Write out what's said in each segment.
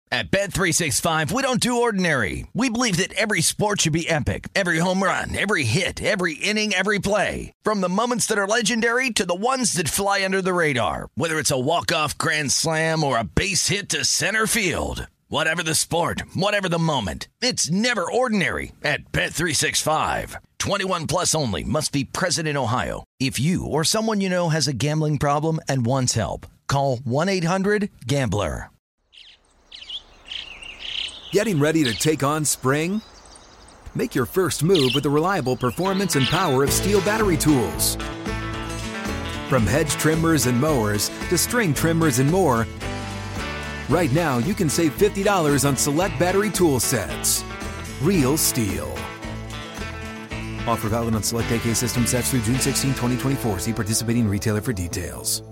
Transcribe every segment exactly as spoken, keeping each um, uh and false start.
At Bet three sixty-five, we don't do ordinary. We believe that every sport should be epic. Every home run, every hit, every inning, every play. From the moments that are legendary to the ones that fly under the radar. Whether it's a walk-off grand slam or a base hit to center field. Whatever the sport, whatever the moment. It's never ordinary at Bet three sixty-five. twenty-one plus only. Must be present in Ohio. If you or someone you know has a gambling problem and wants help, call one eight hundred gambler. Getting ready to take on spring? Make your first move with the reliable performance and power of Steel battery tools. From hedge trimmers and mowers to string trimmers and more, right now you can save fifty dollars on select battery tool sets. Real Steel. Offer valid on select A K system sets through June sixteenth, twenty twenty-four. See participating retailer for details.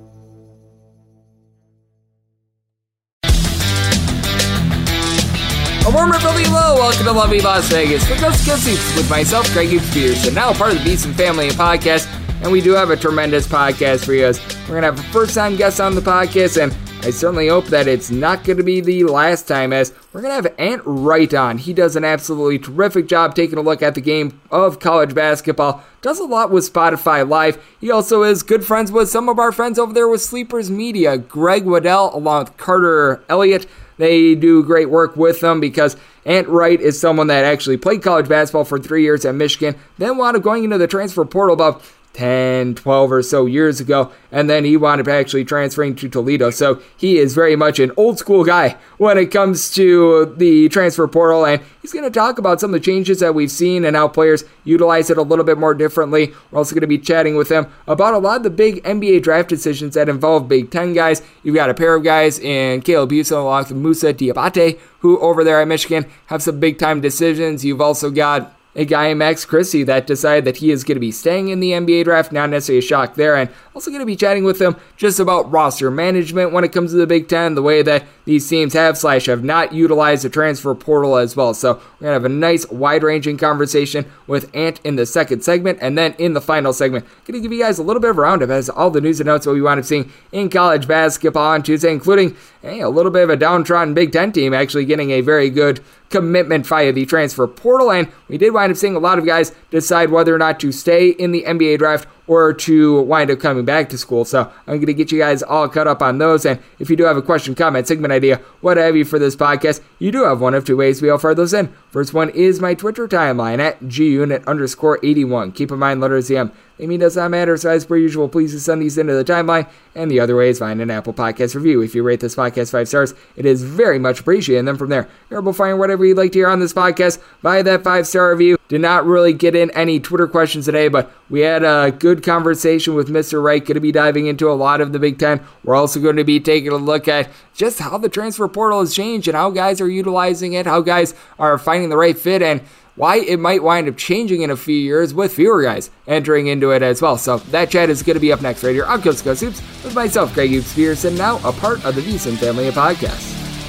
A warmer Philly hello, welcome to lovely Las Vegas for Ghost Ghosts with myself, Greg Spears, and now part of the Beeson Family podcast, and we do have a tremendous podcast for you. As we're going to have a first-time guest on the podcast, and I certainly hope that it's not going to be the last time, as we're going to have Ant Wright on. He does an absolutely terrific job taking a look at the game of college basketball, does a lot with Spotify Live. He also is good friends with some of our friends over there with Sleepers Media, Greg Waddell along with Carter Elliott. They do great work with them because Ant Wright is someone that actually played college basketball for three years at Michigan, then wound up going into the transfer portal about ten, twelve or so years ago, and then he wound up actually transferring to Toledo. So he is very much an old school guy when it comes to the transfer portal, and he's going to talk about some of the changes that we've seen and how players utilize it a little bit more differently. We're also going to be chatting with him about a lot of the big N B A draft decisions that involve Big Ten guys. You've got a pair of guys in Caleb Houston along with Musa Diabate, who over there at Michigan have some big time decisions. You've also got a guy in Max Christie that decided that he is going to be staying in the N B A draft, not necessarily a shock there, and also going to be chatting with him just about roster management when it comes to the Big Ten, the way that these teams have slash have not utilized the transfer portal as well. So we're going to have a nice wide-ranging conversation with Ant in the second segment, and then in the final segment, going to give you guys a little bit of a roundup as all the news and notes what we wound up seeing in college basketball on Tuesday, including hey, a little bit of a downtrodden Big Ten team actually getting a very good commitment via the transfer portal, and we did wind up seeing a lot of guys decide whether or not to stay in the N B A draft or to wind up coming back to school. So I'm going to get you guys all caught up on those, and if you do have a question, comment, segment idea, what have you for this podcast, you do have one of two ways we all fire those in. First one is my Twitter timeline at gunit underscore 81. Keep in mind, letters M. They mean does not matter, so as per usual, please send these into the timeline. And the other way is find an Apple Podcast review. If you rate this podcast five stars, it is very much appreciated. And then from there, you're able to find whatever you'd like to hear on this podcast by that five-star review. Did not really get in any Twitter questions today, but we had a good conversation with Mister Wright. Going to be diving into a lot of the Big Ten. We're also going to be taking a look at just how the transfer portal has changed and how guys are utilizing it, how guys are finding the right fit, and why it might wind up changing in a few years with fewer guys entering into it as well. So that chat is going to be up next right here on Coast to Coast Hoops with myself, Greg Spears, and now a part of the Beeson Family of Podcasts.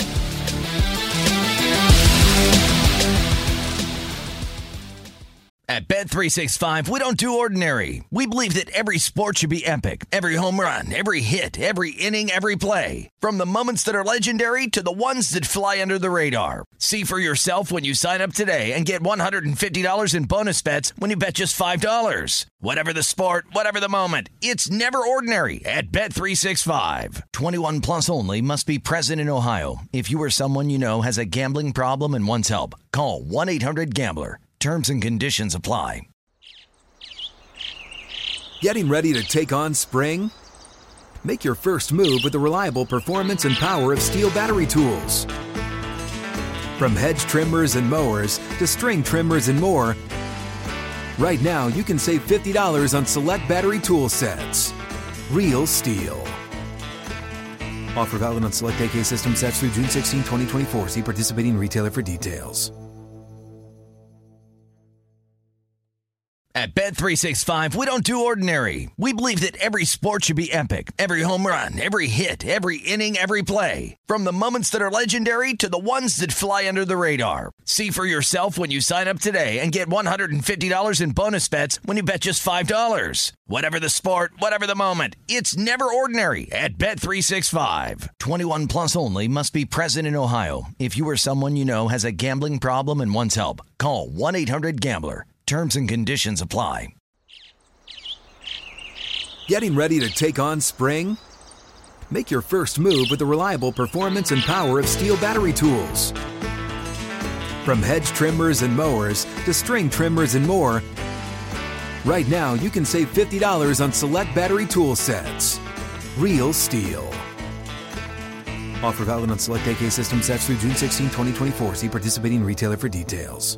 At Bet three sixty-five, we don't do ordinary. We believe that every sport should be epic. Every home run, every hit, every inning, every play. From the moments that are legendary to the ones that fly under the radar. See for yourself when you sign up today and get one hundred fifty dollars in bonus bets when you bet just five dollars. Whatever the sport, whatever the moment, it's never ordinary at Bet three sixty-five. twenty-one plus only. Must be present in Ohio. If you or someone you know has a gambling problem and wants help, call one eight hundred gambler. Terms and conditions apply. Getting ready to take on spring? Make your first move with the reliable performance and power of Steel battery tools. From hedge trimmers and mowers to string trimmers and more, right now you can save fifty dollars on select battery tool sets. Real Steel. Offer valid on select A K system sets through June sixteenth, twenty twenty-four. See participating retailer for details. At Bet three sixty-five, we don't do ordinary. We believe that every sport should be epic. Every home run, every hit, every inning, every play. From the moments that are legendary to the ones that fly under the radar. See for yourself when you sign up today and get one hundred fifty dollars in bonus bets when you bet just five dollars. Whatever the sport, whatever the moment, it's never ordinary at Bet three sixty-five. twenty-one plus only. Must be present in Ohio. If you or someone you know has a gambling problem and wants help, call one eight hundred gambler. Terms and conditions apply. Getting ready to take on spring? Make your first move with the reliable performance and power of Steel battery tools. From hedge trimmers and mowers to string trimmers and more, right now you can save fifty dollars on select battery tool sets. Real Steel. Offer valid on select A K system sets through June sixteenth, twenty twenty-four. See participating retailer for details.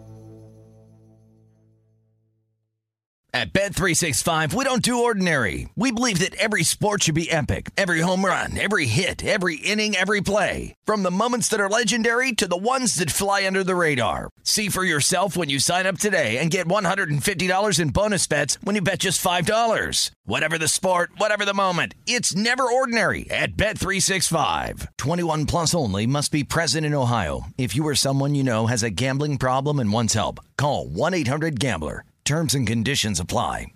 At Bet three sixty-five, we don't do ordinary. We believe that every sport should be epic. Every home run, every hit, every inning, every play. From the moments that are legendary to the ones that fly under the radar. See for yourself when you sign up today and get one hundred fifty dollars in bonus bets when you bet just five dollars. Whatever the sport, whatever the moment, it's never ordinary at Bet three sixty-five. twenty-one plus only. Must be present in Ohio. If you or someone you know has a gambling problem and wants help, call one eight hundred gambler. Terms and conditions apply.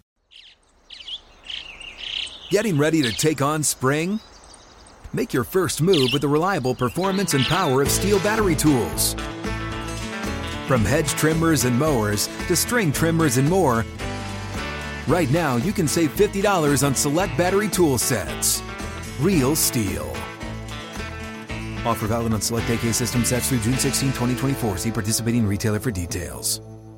Getting ready to take on spring? Make your first move with the reliable performance and power of Steel battery tools. From hedge trimmers and mowers to string trimmers and more, right now you can save fifty dollars on select battery tool sets. Real Steel. Offer valid on select A K system sets through June sixteenth, twenty twenty-four. See participating retailer for details.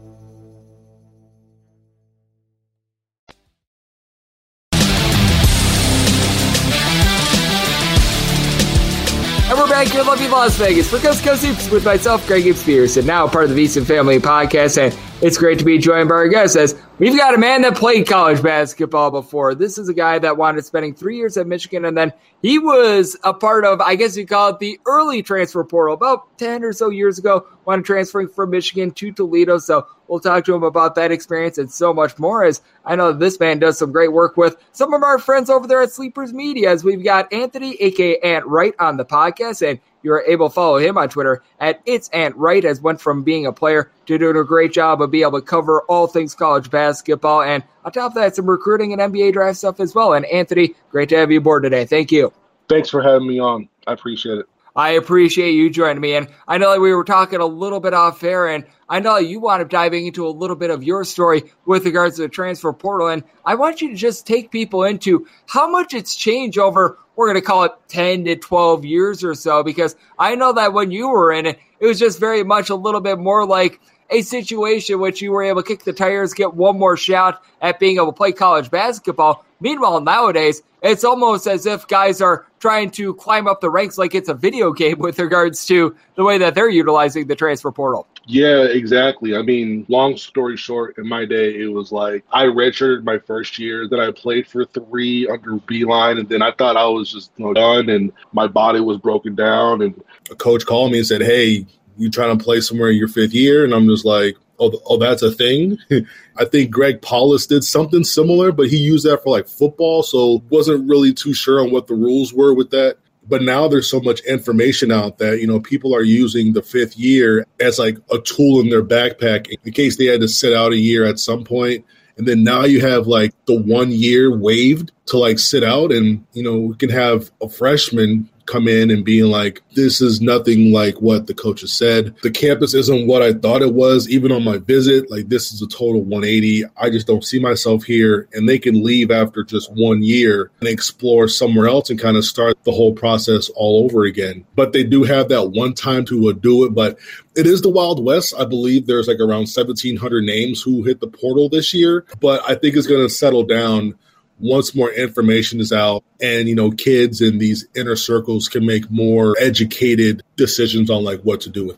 And we're back here in lovely Las Vegas for Coast to Coast Hoops with myself, Greg Gibbs Peterson, now part of the VSiN Family Podcast, and it's great to be joined by our guest as we've got a man that played college basketball before. This is a guy that wound up spending three years at Michigan, and then he was a part of, I guess you call it, the early transfer portal. About ten or so years ago, wound up transferring from Michigan to Toledo, so we'll talk to him about that experience and so much more, as I know this man does some great work with some of our friends over there at Sleepers Media, as we've got Anthony, a k a. Ant Wright, on the podcast, and you're able to follow him on Twitter at It's Ant Wright, has went from being a player to doing a great job of being able to cover all things college basketball. And on top of that, some recruiting and N B A draft stuff as well. And Anthony, great to have you aboard today. Thank you. Thanks for having me on. I appreciate it. I appreciate you joining me. And I know that we were talking a little bit off air, and I know you wound up diving into a little bit of your story with regards to the transfer portal. And I want you to just take people into how much it's changed over, we're going to call it ten to twelve years or so, because I know that when you were in it, it was just very much a little bit more like a situation which you were able to kick the tires, get one more shot at being able to play college basketball. Meanwhile, nowadays, it's almost as if guys are trying to climb up the ranks like it's a video game with regards to the way that they're utilizing the transfer portal. Yeah, exactly. I mean, long story short, in my day, it was like I redshirted my first year, then I played for three under Beeline, and then I thought I was just you know, done, and my body was broken down. And a coach called me and said, hey, you trying to play somewhere in your fifth year? And I'm just like, oh, oh that's a thing? I think Greg Paulus did something similar, but he used that for like football, so wasn't really too sure on what the rules were with that. But now there's so much information out that, you know, people are using the fifth year as like a tool in their backpack in case they had to sit out a year at some point. And then now you have like the one year waived to like sit out, and, you know, we can have a freshman come in and being like, this is nothing like what the coaches said. The campus isn't what I thought it was, even on my visit. Like, this is a total one eighty. I just don't see myself here. And they can leave after just one year and explore somewhere else and kind of start the whole process all over again. But they do have that one time to uh, do it. But it is the Wild West. I believe there's like around seventeen hundred names who hit the portal this year. But I think it's going to settle down once more information is out, and, you know, kids in these inner circles can make more educated decisions on like what to do with that.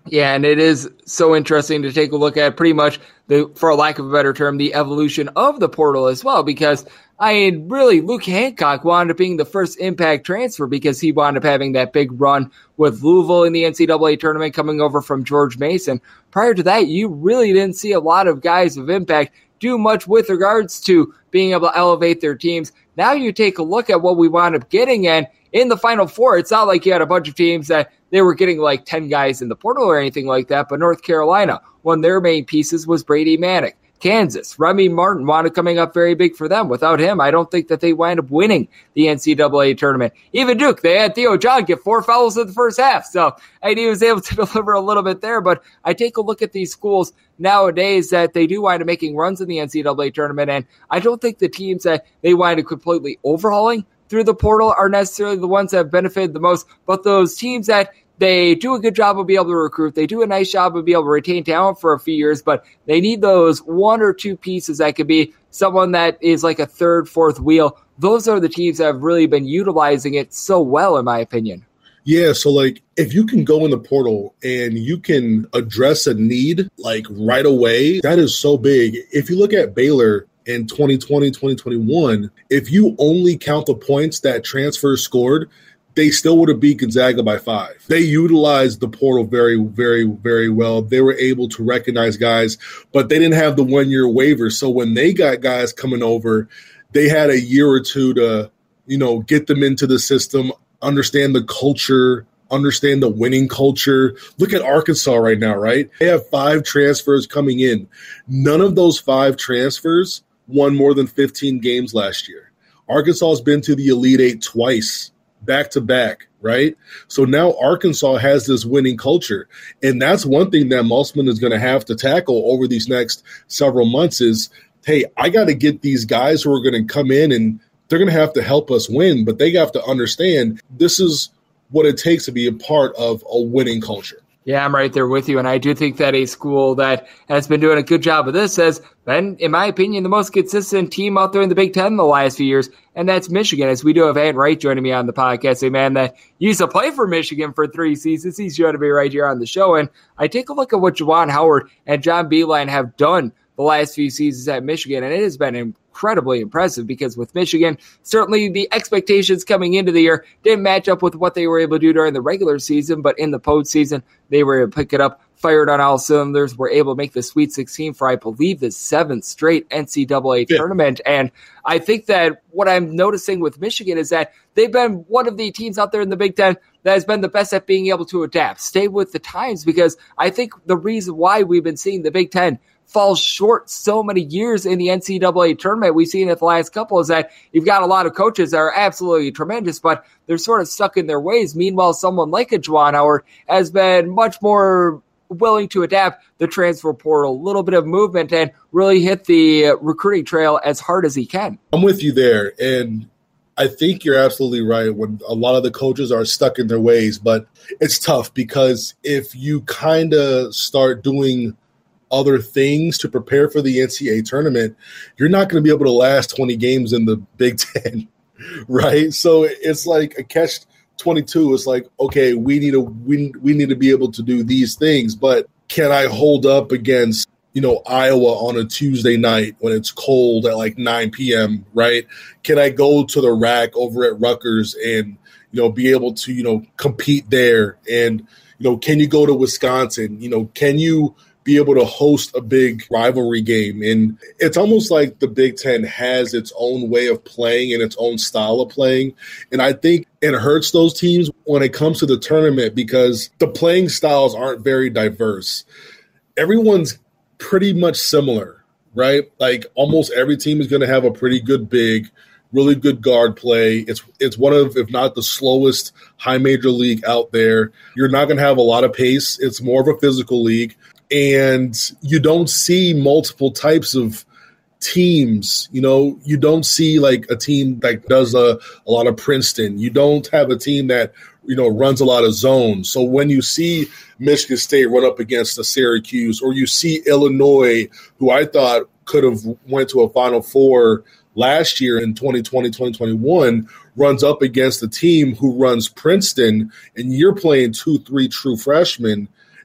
Yeah, and it is so interesting to take a look at pretty much, the, for a lack of a better term, the evolution of the portal as well, because I mean, really, Luke Hancock wound up being the first impact transfer because he wound up having that big run with Louisville in the N C double A tournament coming over from George Mason. Prior to that, you really didn't see a lot of guys of impact do much with regards to being able to elevate their teams. Now you take a look at what we wound up getting, and in the Final Four, it's not like you had a bunch of teams that they were getting like ten guys in the portal or anything like that, but North Carolina, one of their main pieces was Brady Manick. Kansas, Remy Martin wound up coming up very big for them. Without him, I don't think that they wind up winning the N C double A tournament. Even Duke, they had Theo John get four fouls in the first half, so I he was able to deliver a little bit there. But I take a look at these schools nowadays that they do wind up making runs in the N C double A tournament, and I don't think the teams that they wind up completely overhauling through the portal are necessarily the ones that have benefited the most, but those teams that they do a good job of being able to recruit. They do a nice job of being able to retain talent for a few years, but they need those one or two pieces that could be someone that is like a third, fourth wheel. Those are the teams that have really been utilizing it so well, in my opinion. Yeah, so like if you can go in the portal and you can address a need like right away, that is so big. If you look at Baylor in twenty twenty, twenty twenty-one, if you only count the points that transfers scored, they still would have beat Gonzaga by five. They utilized the portal very, very, very well. They were able to recognize guys, but they didn't have the one-year waiver. So when they got guys coming over, they had a year or two to, you know, get them into the system, understand the culture, understand the winning culture. Look at Arkansas right now, right? They have five transfers coming in. None of those five transfers won more than fifteen games last year. Arkansas has been to the Elite Eight twice. Back to back, right? So now Arkansas has this winning culture. And that's one thing that Musselman is going to have to tackle over these next several months is, hey, I got to get these guys who are going to come in and they're going to have to help us win, but they have to understand this is what it takes to be a part of a winning culture. Yeah, I'm right there with you, and I do think that a school that has been doing a good job of this has been, in my opinion, the most consistent team out there in the Big Ten in the last few years, and that's Michigan, as we do have Ed Wright joining me on the podcast, a man that used to play for Michigan for three seasons. He's joining me right here on the show, and I take a look at what Juwan Howard and John Beilein have done the last few seasons at Michigan, and it has been incredibly impressive because with Michigan, certainly the expectations coming into the year didn't match up with what they were able to do during the regular season, but in the postseason, they were able to pick it up, fired on all cylinders, were able to make the Sweet sixteen for, I believe, the seventh straight N C double A yeah. tournament. And I think that what I'm noticing with Michigan is that they've been one of the teams out there in the Big Ten that has been the best at being able to adapt, stay with the times, because I think the reason why we've been seeing the Big Ten falls short so many years in the N C double A tournament we've seen it the last couple is that you've got a lot of coaches that are absolutely tremendous, but they're sort of stuck in their ways. Meanwhile, someone like a Juwan Howard has been much more willing to adapt the transfer portal, a little bit of movement, and really hit the recruiting trail as hard as he can. I'm with you there, and I think you're absolutely right when a lot of the coaches are stuck in their ways, but it's tough because if you kind of start doing other things to prepare for the N C double A tournament, you're not going to be able to last twenty games in the Big Ten, right? So it's like a catch twenty-two. It's like, okay, we need to we, we need to be able to do these things, but can I hold up against, you know, Iowa on a Tuesday night when it's cold at like nine p.m., right? Can I go to the rack over at Rutgers and, you know, be able to, you know, compete there? And, you know, can you go to Wisconsin? You know, can you be able to host a big rivalry game? And it's almost like the Big Ten has its own way of playing and its own style of playing. And I think it hurts those teams when it comes to the tournament because the playing styles aren't very diverse. Everyone's pretty much similar, right? Like almost every team is going to have a pretty good big, really good guard play. It's it's one of, if not the slowest high major league out there. You're not going to have a lot of pace. It's more of a physical league. And you don't see multiple types of teams. You know, you don't see like a team that does a, a lot of Princeton. You don't have a team that, you know, runs a lot of zones. So when you see Michigan State run up against a Syracuse, or you see Illinois, who I thought could have went to a Final Four last year in twenty twenty, twenty twenty-one, runs up against a team who runs Princeton, and you're playing two, three true freshmen,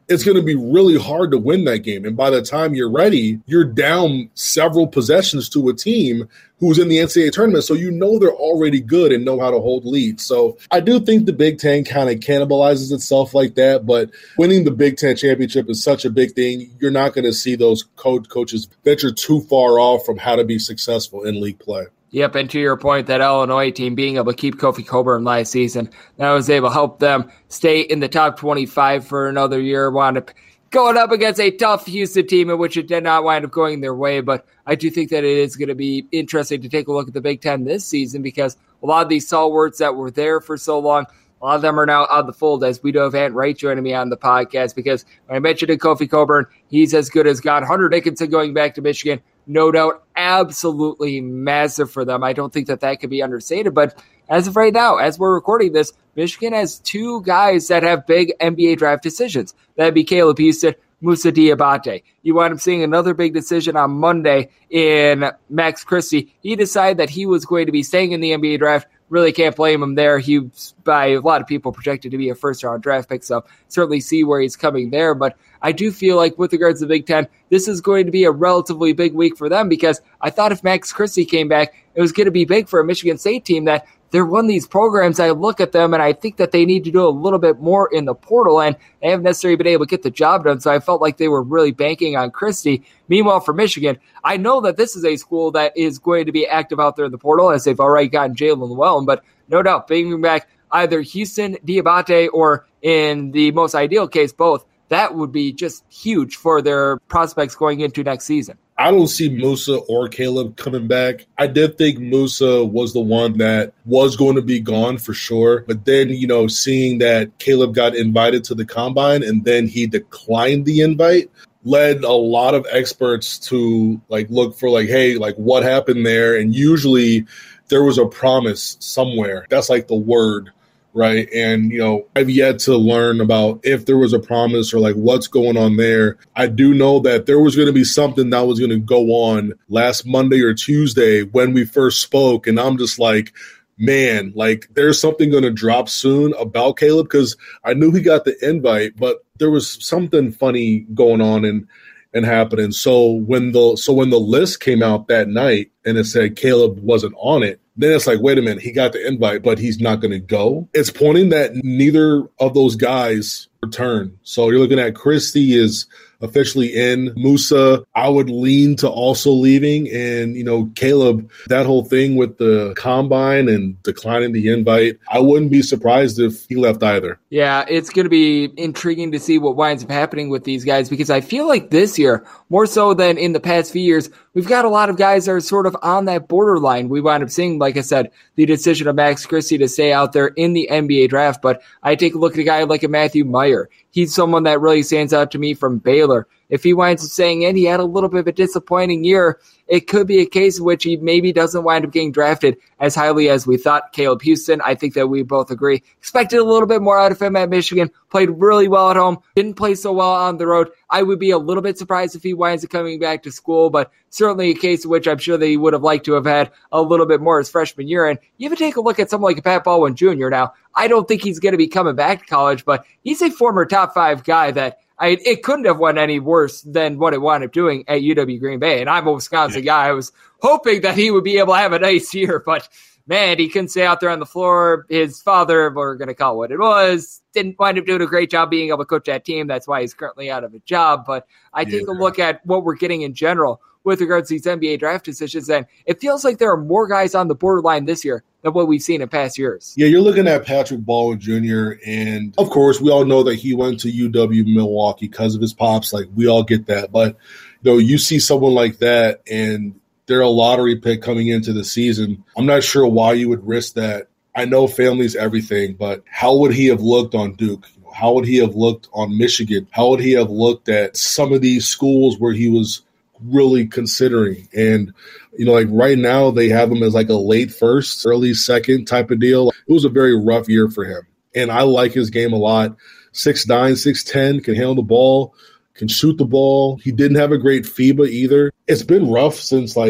it's going to be really hard to win that game. And by the time you're ready, you're down several possessions to a team who's in the N C double A tournament. So you know they're already good and know how to hold leads. So I do think the Big Ten kind of cannibalizes itself like that. But winning the Big Ten championship is such a big thing. You're not going to see those co- coaches venture too far off from how to be successful in league play. Yep, and to your point, that Illinois team being able to keep Kofi Cockburn last season, that was able to help them stay in the top twenty-five for another year, wound up going up against a tough Houston team in which it did not wind up going their way. But I do think that it is going to be interesting to take a look at the Big Ten this season, because a lot of these stalwarts that were there for so long, a lot of them are now out of the fold, as we do have Ant Wright joining me on the podcast, because when I mentioned it, Kofi Cockburn, he's as good as gone. Hunter Dickinson going back to Michigan, no doubt, absolutely massive for them. I don't think that that could be understated, but as of right now, as we're recording this, Michigan has two guys that have big N B A draft decisions. That'd be Caleb Houston, Moussa Diabate. You wind up seeing another big decision on Monday in Max Christie. He decided that he was going to be staying in the N B A draft. Really can't blame him there. He was, by a lot of people, projected to be a first-round draft pick, so certainly see where he's coming there. But I do feel like with regards to the Big Ten, this is going to be a relatively big week for them, because I thought if Max Christie came back, it was going to be big for a Michigan State team that they're one of these programs. I look at them and I think that they need to do a little bit more in the portal, and they haven't necessarily been able to get the job done. So I felt like they were really banking on Christie. Meanwhile, for Michigan, I know that this is a school that is going to be active out there in the portal, as they've already gotten Jalen Llewellyn, but no doubt bringing back either Houston, Diabate, or in the most ideal case, both, that would be just huge for their prospects going into next season. I don't see Moussa or Caleb coming back. I did think Moussa was the one that was going to be gone for sure. But then, you know, seeing that Caleb got invited to the combine and then he declined the invite led a lot of experts to like look for like, hey, like what happened there? And usually there was a promise somewhere. That's like the word. Right. And, you know, I've yet to learn about if there was a promise or like what's going on there. I do know that there was going to be something that was going to go on last Monday or Tuesday when we first spoke. And I'm just like, man, like there's something going to drop soon about Caleb, because I knew he got the invite, but there was something funny going on and and happening. So when the so when the list came out that night and it said Caleb wasn't on it, then it's like, wait a minute, he got the invite, but he's not going to go. It's pointing that neither of those guys return. So you're looking at Christie is officially in. Moussa, I would lean to also leaving. And, you know, Caleb, that whole thing with the combine and declining the invite, I wouldn't be surprised if he left either. Yeah, it's going to be intriguing to see what winds up happening with these guys, because I feel like this year, more so than in the past few years, we've got a lot of guys that are sort of on that borderline. We wind up seeing, like I said, the decision of Max Christie to stay out there in the N B A draft. But I take a look at a guy like a Matthew Meyer. He's someone that really stands out to me from Baylor. If he winds up staying in, he had a little bit of a disappointing year. It could be a case in which he maybe doesn't wind up getting drafted as highly as we thought. Caleb Houston, I think that we both agree, expected a little bit more out of him at Michigan, played really well at home, didn't play so well on the road. I would be a little bit surprised if he winds up coming back to school, but certainly a case in which I'm sure that he would have liked to have had a little bit more his freshman year. And you even take a look at someone like Pat Baldwin Junior now. I don't think he's going to be coming back to college, but he's a former top five guy that I, it couldn't have went any worse than what it wound up doing at U W Green Bay. And I'm a Wisconsin guy. I was hoping that he would be able to have a nice year, but man, he couldn't stay out there on the floor. His father, we're going to call it what it was, didn't wind up doing a great job being able to coach that team. That's why he's currently out of a job. But I take yeah. a look at what we're getting in general with regards to these N B A draft decisions, and it feels like there are more guys on the borderline this year than what we've seen in past years. Yeah, you're looking at Patrick Baldwin Junior, and of course, we all know that he went to U W Milwaukee because of his pops. Like, we all get that. But, you know, you see someone like that, and they're a lottery pick coming into the season. I'm not sure why you would risk that. I know family's everything, but how would he have looked on Duke? How would he have looked on Michigan? How would he have looked at some of these schools where he was really considering? And, you know, like right now they have him as like a late first, early second type of deal. It was a very rough year for him. And I like his game a lot. six nine, six ten, can handle the ball, can shoot the ball. He didn't have a great FIBA either. It's been rough since like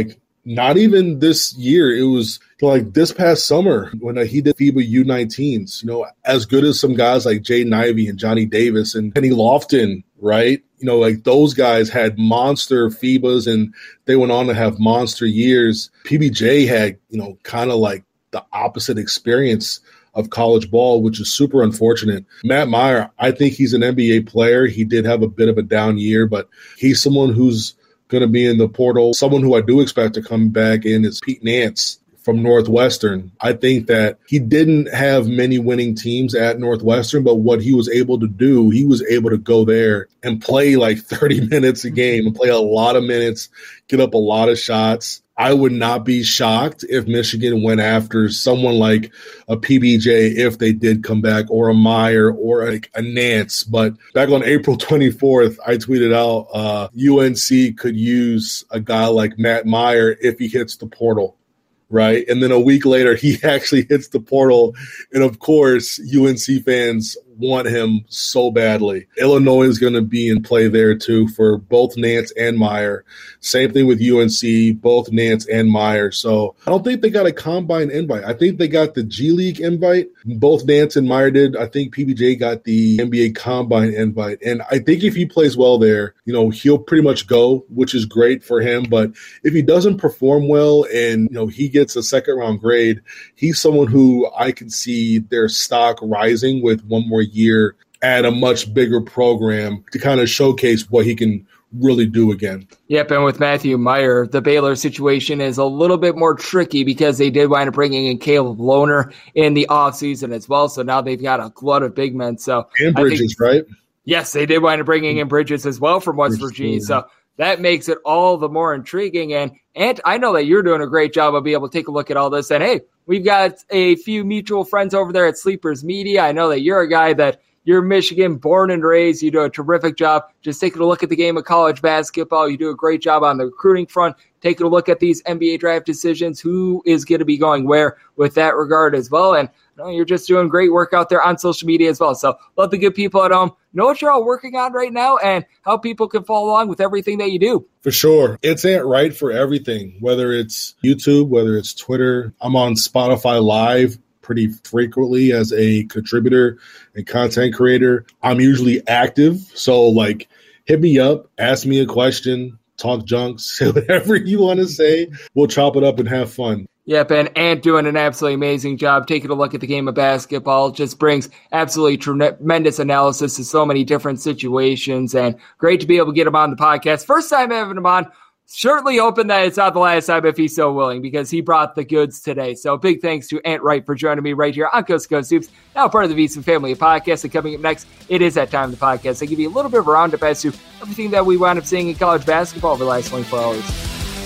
not even this year. It was like this past summer when uh, he did FIBA U nineteens, you know, as good as some guys like Jaden Ivey and Johnny Davis and Kenny Lofton, right? You know, like those guys had monster FIBAs and they went on to have monster years. P B J had, you know, kind of like the opposite experience of college ball, which is super unfortunate. Matt Mayer, I think he's an N B A player. He did have a bit of a down year, but he's someone who's going to be in the portal. Someone who I do expect to come back in is Pete Nance from Northwestern. I think that he didn't have many winning teams at Northwestern, but what he was able to do, he was able to go there and play like thirty minutes a game and play a lot of minutes, get up a lot of shots. I would not be shocked if Michigan went after someone like a P B J if they did come back, or a Meyer or like a Nance. But back on April twenty-fourth, I tweeted out uh, U N C could use a guy like Matt Mayer if he hits the portal, right? And then a week later, he actually hits the portal. And of course, U N C fans want him so badly. Illinois is going to be in play there too for both Nance and Meyer. Same thing with U N C, both Nance and Meyer. So I don't think they got a combine invite. I think they got the G League invite. Both Nance and Meyer did. I think P B J got the N B A combine invite. And I think if he plays well there, you know, he'll pretty much go, which is great for him. But if he doesn't perform well and, you know, he gets a second round grade, he's someone who I can see their stock rising with one more year at a much bigger program to kind of showcase what he can really do again. Yep, and with Matthew Meyer, the Baylor situation is a little bit more tricky because they did wind up bringing in Caleb Lohner in the offseason as well, so now they've got a glut of big men. So and Bridges, think, right? Yes, they did wind up bringing in Bridges as well from West Bridges, Virginia, so that makes it all the more intriguing. And, and I know that you're doing a great job of being able to take a look at all this. And, hey, we've got a few mutual friends over there at Sleepers Media. I know that you're a guy that you're Michigan born and raised. You do a terrific job just taking a look at the game of college basketball. You do a great job on the recruiting front, taking a look at these N B A draft decisions, who is going to be going where with that regard as well. And you know, you're just doing great work out there on social media as well. So let the good people at home know what you're all working on right now and how people can follow along with everything that you do. For sure. It's Ant Wright for everything, whether it's YouTube, whether it's Twitter. I'm on Spotify Live pretty frequently as a contributor and content creator. I'm usually active. So like hit me up, ask me a question, talk junk, say whatever you want to say. We'll chop it up and have fun. Yep, and Ant doing an absolutely amazing job taking a look at the game of basketball. Just brings absolutely tremendous analysis to so many different situations, and great to be able to get him on the podcast. First time having him on. Certainly hoping that it's not the last time if he's so willing, because he brought the goods today. So big thanks to Ant Wright for joining me right here on Coast to Coast Hoops, now part of the VSiN Family Podcast. And coming up next, it is that time of the podcast. I give you a little bit of a roundup as to everything that we wound up seeing in college basketball over the last twenty-four hours.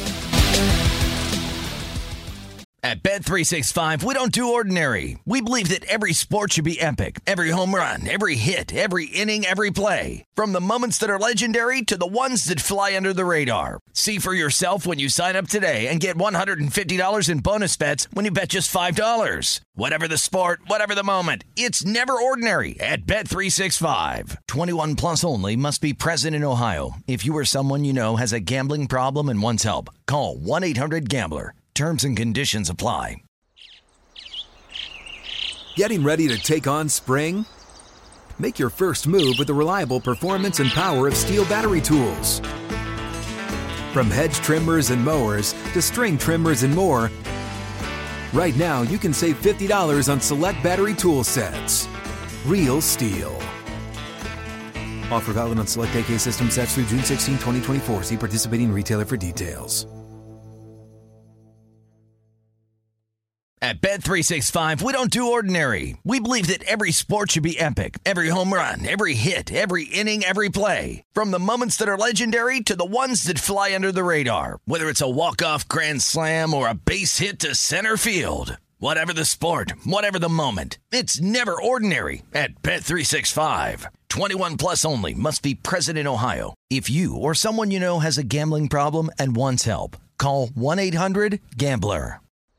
At Bet three sixty-five, we don't do ordinary. We believe that every sport should be epic. Every home run, every hit, every inning, every play. From the moments that are legendary to the ones that fly under the radar. See for yourself when you sign up today and get one hundred fifty dollars in bonus bets when you bet just five dollars. Whatever the sport, whatever the moment, it's never ordinary at Bet three sixty-five. twenty-one plus only. Must be present in Ohio. If you or someone you know has a gambling problem and wants help, call one eight hundred gambler. Terms and conditions apply. Getting ready to take on spring? Make your first move with the reliable performance and power of Steel battery tools. From hedge trimmers and mowers to string trimmers and more, right now you can save fifty dollars on select battery tool sets. Real Steel. Offer valid on select A K system sets through June sixteenth, twenty twenty-four. See participating retailer for details. At Bet three sixty-five, we don't do ordinary. We believe that every sport should be epic. Every home run, every hit, every inning, every play. From the moments that are legendary to the ones that fly under the radar. Whether it's a walk-off grand slam or a base hit to center field. Whatever the sport, whatever the moment, it's never ordinary at Bet three sixty-five. twenty-one plus only. Must be present in Ohio. If you or someone you know has a gambling problem and wants help, call one eight hundred gambler.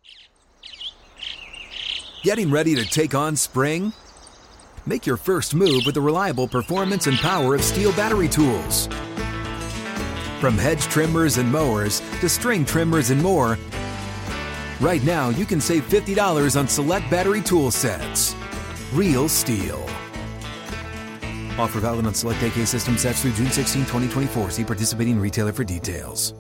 Getting ready to take on spring? Make your first move with the reliable performance and power of Steel battery tools. From hedge trimmers and mowers to string trimmers and more, right now you can save fifty dollars on select battery tool sets. Real STIHL. Offer valid on select A K system sets through June sixteenth, twenty twenty-four. See participating retailer for details.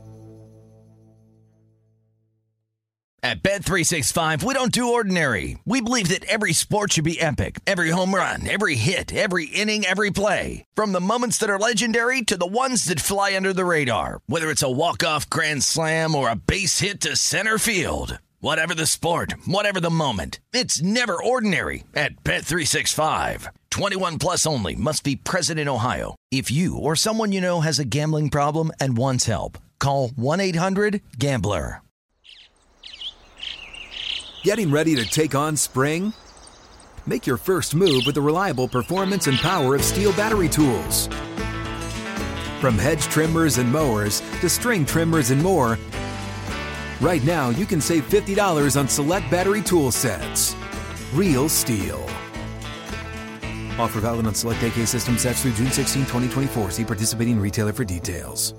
At Bet three sixty-five, we don't do ordinary. We believe that every sport should be epic. Every home run, every hit, every inning, every play. From the moments that are legendary to the ones that fly under the radar. Whether it's a walk-off grand slam or a base hit to center field. Whatever the sport, whatever the moment. It's never ordinary at Bet three sixty-five. twenty-one plus only. Must be present in Ohio. If you or someone you know has a gambling problem and wants help, call one eight hundred gambler. Getting ready to take on spring? Make your first move with the reliable performance and power of STIHL battery tools. From hedge trimmers and mowers to string trimmers and more, right now you can save fifty dollars on select battery tool sets. Real STIHL. Offer valid on select A K system sets through June sixteenth, twenty twenty-four. See participating retailer for details.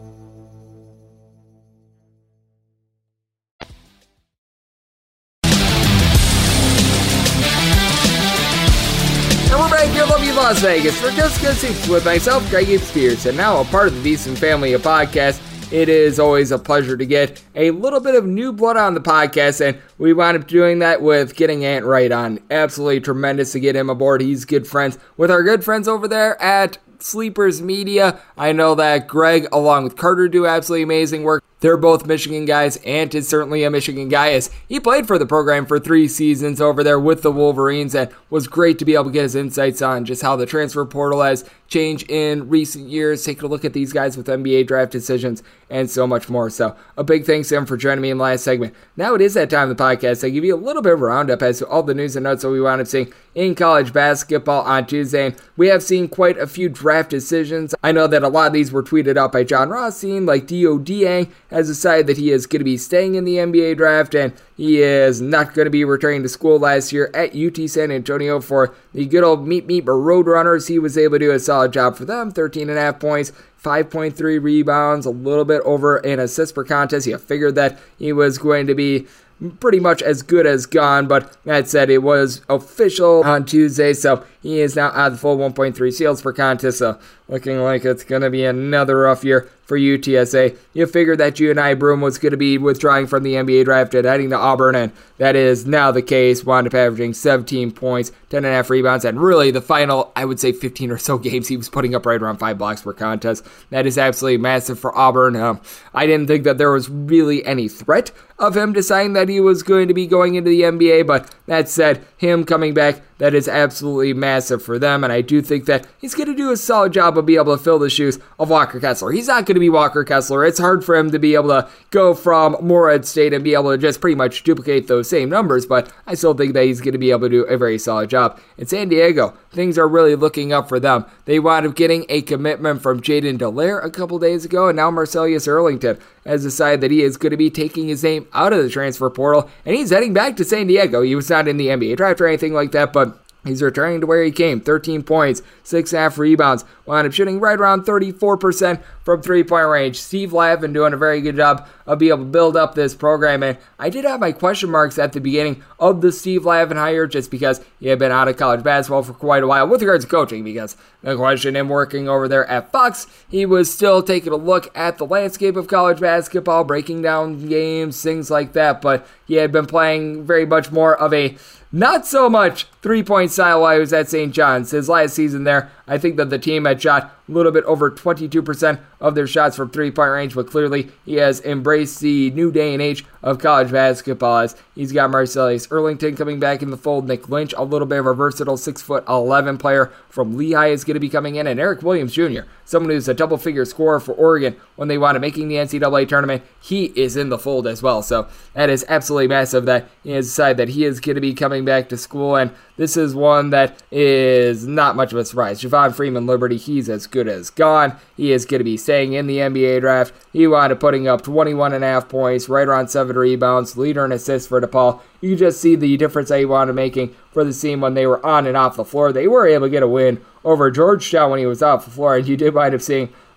Here, love you, Las Vegas, for Just Good Seats with myself, Greg Spears, and now a part of the Beeson Family of Podcasts. It is always a pleasure to get a little bit of new blood on the podcast, and we wound up doing that with getting Ant Wright on. Absolutely tremendous to get him aboard. He's good friends with our good friends over there at Sleepers Media. I know that Greg, along with Carter, do absolutely amazing work. They're both Michigan guys. Ant is certainly a Michigan guy, as he played for the program for three seasons over there with the Wolverines, and was great to be able to get his insights on just how the transfer portal has changed in recent years, taking a look at these guys with N B A draft decisions, and so much more. So a big thanks to him for joining me in the last segment. Now it is that time of the podcast. I give you a little bit of a roundup as to all the news and notes that we wound up seeing in college basketball on Tuesday, and we have seen quite a few draft decisions. I know that a lot of these were tweeted out by John Rothstein, like D O Dieng has decided that he is going to be staying in the N B A draft, and he is not going to be returning to school last year at U T San Antonio for the good old Meet Meet Roadrunners. He was able to do a solid job for them, thirteen and a half points, five point three rebounds, a little bit over an assist per contest. You figured that he was going to be pretty much as good as gone, but that said, it was official on Tuesday, so he is now at the full one point three steals per contest, so looking like it's going to be another rough year for U T S A. You figured that Gianni Broome was going to be withdrawing from the N B A draft and heading to Auburn, and that is now the case. Wound up averaging seventeen points, ten and a half rebounds, and really the final, I would say, fifteen or so games, he was putting up right around five blocks per contest. That is absolutely massive for Auburn. Um, I didn't think that there was really any threat of him deciding that he was going to be going into the N B A, but that said, him coming back, that is absolutely massive for them, and I do think that he's going to do a solid job of being able to fill the shoes of Walker Kessler. He's not going to be Walker Kessler. It's hard for him to be able to go from Morehead State and be able to just pretty much duplicate those same numbers, but I still think that he's going to be able to do a very solid job. In San Diego, things are really looking up for them. They wound up getting a commitment from Jaden Dallaire a couple days ago, and now Marcellus Earlington has decided that he is going to be taking his name out of the transfer portal, and he's heading back to San Diego. He was not in the N B A draft or anything like that, but he's returning to where he came. thirteen points, six and a half rebounds. Wound up shooting right around thirty-four percent from three-point range. Steve Lavin doing a very good job of being able to build up this program. And I did have my question marks at the beginning of the Steve Lavin hire just because he had been out of college basketball for quite a while with regards to coaching, because the question him working over there at Fox, he was still taking a look at the landscape of college basketball, breaking down games, things like that. But he had been playing very much more of a not so much three-point style while he was at Saint John's. His last season there, I think that the team had shot a little bit over twenty-two percent of their shots from three-point range, but clearly he has embraced the new day and age of college basketball, as he's got Marcellus Earlington coming back in the fold. Nick Lynch, a little bit of a versatile six foot eleven player from Lehigh, is going to be coming in, and Eric Williams Junior, someone who's a double-figure scorer for Oregon when they wanted making the N C double A tournament, he is in the fold as well. So that is absolutely massive that he has decided that he is going to be coming back to school, and this is one that is not much of a surprise. Javon Freeman Liberty, he's as good as gone. He is going to be staying in the N B A draft. He wound up putting up twenty-one and a half points, right around seven rebounds, leader in assists for DePaul. You just see the difference that he wound up making for the team when they were on and off the floor. They were able to get a win over Georgetown when he was off the floor, and you did wind up seeing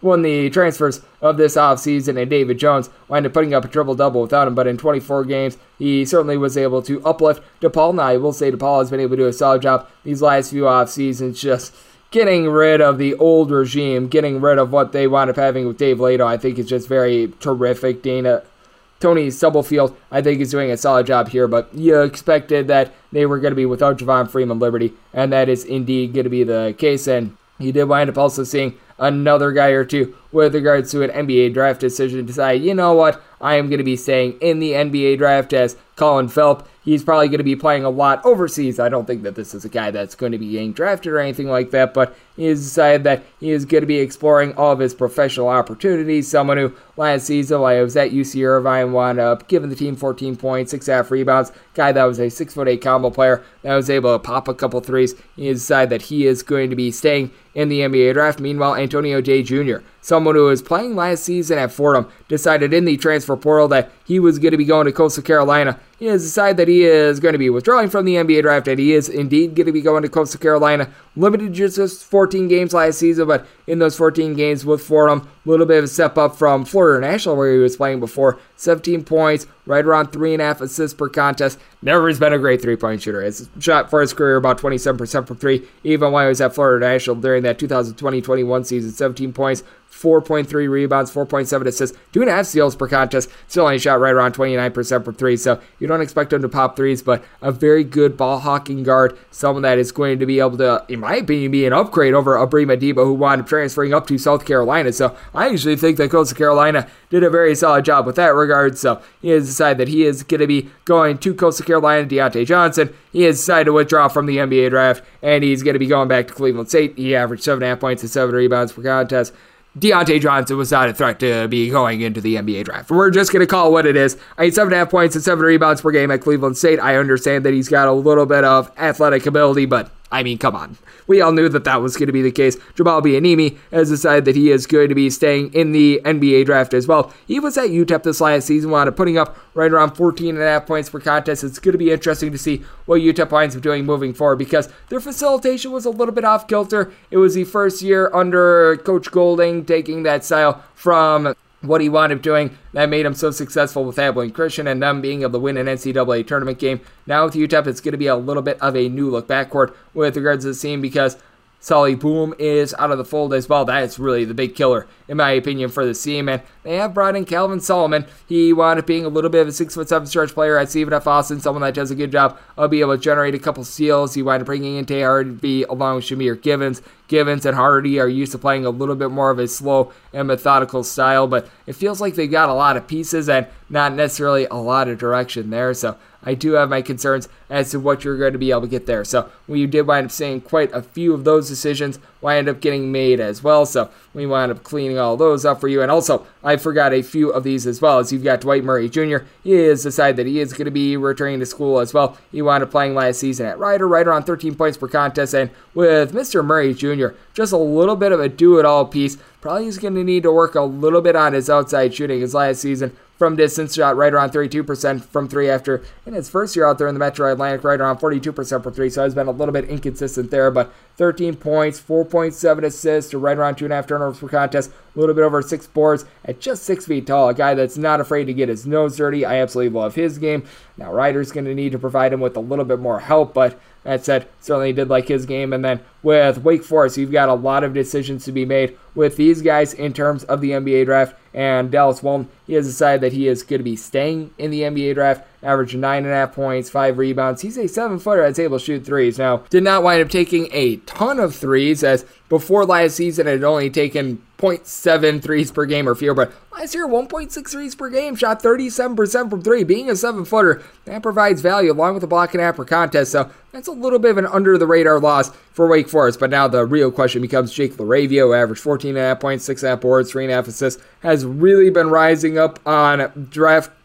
one of the transfers of this offseason, and David Jones wound up putting up a triple-double without him, but in twenty-four games, he certainly was able to uplift DePaul. Now, I will say DePaul has been able to do a solid job these last few offseasons, just getting rid of the old regime, getting rid of what they wound up having with Dave Lato. I think is just very terrific. Dana Tony Stubblefield, I think, is doing a solid job here, but you expected that they were going to be without Javon Freeman Liberty, and that is indeed going to be the case, and he did wind up also seeing another guy or two with regards to an N B A draft decision decide, you know what, I am going to be staying in the N B A draft as Colin Phelps. He's probably going to be playing a lot overseas. I don't think that this is a guy that's going to be getting drafted or anything like that, but he has decided that he is going to be exploring all of his professional opportunities. Someone who last season, while I was at U C Irvine, wound up giving the team fourteen points, six half rebounds. Guy that was a six foot eight combo player that was able to pop a couple threes. He has decided that he is going to be staying in the N B A draft. Meanwhile, Antonio Jay Junior, someone who was playing last season at Fordham, decided in the transfer portal that he was going to be going to Coastal Carolina. He has decided that he is going to be withdrawing from the N B A draft, and he is indeed going to be going to Coastal Carolina. Limited just fourteen games last season, but in those fourteen games with Fordham, a little bit of a step up from Florida National, where he was playing before. seventeen points, right around three and a half assists per contest. Never has been a great three-point shooter. His shot for his career about twenty-seven percent from three, even while he was at Florida National during that two thousand twenty twenty-one season. seventeen points, four point three rebounds, four point seven assists, two and a half steals per contest. Still only shot right around twenty-nine percent from three, so you don't expect him to pop threes, but a very good ball-hawking guard, someone that is going to be able to, in my opinion, be an upgrade over Ibrahim Adiba, who wound up transferring up to South Carolina. So I usually think that Coastal Carolina did a very solid job with that regard, so he has decided that he is going to be going to Coastal Carolina. Deontay Johnson, he has decided to withdraw from the N B A draft, and he's going to be going back to Cleveland State. He averaged seven point five points and seven rebounds per contest. Deontay Johnson was not a threat to be going into the N B A draft. We're just going to call it what it is. I had seven point five points and seven rebounds per game at Cleveland State. I understand that he's got a little bit of athletic ability, but I mean, come on. We all knew that that was going to be the case. Jamal Bieniemy has decided that he is going to be staying in the N B A draft as well. He was at U T E P this last season, wound up putting up right around fourteen point five points per contest. It's going to be interesting to see what U T E P winds up doing moving forward because their facilitation was a little bit off kilter. It was the first year under Coach Golding, taking that style from what he wound up doing that made him so successful with Abilene Christian and them being able to win an N C double A tournament game. Now with U T E P, it's going to be a little bit of a new look backcourt with regards to the team because Solly Boom is out of the fold as well. That is really the big killer, in my opinion, for the team. And they have brought in Calvin Solomon. He wound up being a little bit of a six foot seven stretch player at Stephen F. Austin, someone that does a good job of being able to generate a couple steals. He wound up bringing in Tay Hardy along with Shamir Givens. Givens and Hardy are used to playing a little bit more of a slow and methodical style, but it feels like they've got a lot of pieces and not necessarily a lot of direction there. So I do have my concerns as to what you're going to be able to get there. So we did wind up seeing quite a few of those decisions wind up getting made as well. So we wound up cleaning all those up for you. And also, I forgot a few of these as well, as you've got Dwight Murray Junior He has decided that he is going to be returning to school as well. He wound up playing last season at Rider, right around thirteen points per contest. And with Mister Murray Junior, just a little bit of a do-it-all piece. Probably he's going to need to work a little bit on his outside shooting. His last season from distance shot right around thirty-two percent from three after in his first year out there in the Metro Atlantic, right around forty-two percent from three. So he's been a little bit inconsistent there, but thirteen points, four point seven assists, or right around two and a half turnovers per contest, a little bit over six boards at just six feet tall. A guy that's not afraid to get his nose dirty. I absolutely love his game. Now Ryder's going to need to provide him with a little bit more help, but that said, certainly did like his game. And then with Wake Forest, you've got a lot of decisions to be made with these guys in terms of the N B A draft. And Dallas Walton, he has decided that he is going to be staying in the N B A draft, averaging nine and a half points, five rebounds. He's a seven-footer that's able to shoot threes. Now, did not wind up taking a ton of threes, as before last season, it had only taken zero point seven threes per game or fewer, but last year, one point six threes per game, shot thirty-seven percent from three. Being a seven-footer, that provides value along with a block and a half per contest, so that's a little bit of an under-the-radar loss for Wake Forest. But now the real question becomes Jake LaRavio, who averaged fourteen and a half points, six and a half boards, three and a half assists, has really been rising up on draft